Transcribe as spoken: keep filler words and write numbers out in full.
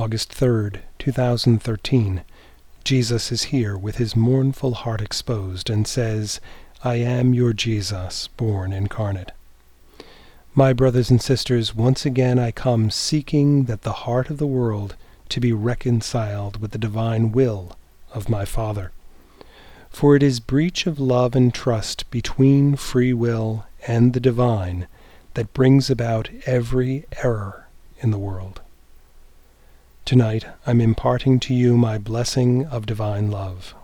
August third, two thousand thirteen. Jesus is here with his mournful heart exposed and says, "I am your Jesus, born incarnate." My brothers and sisters, once again I come seeking that the heart of the world to be reconciled with the divine will of my Father. For it is breach of love and trust between free will and the divine that brings about every error in the world. Tonight I'm imparting to you my blessing of divine love.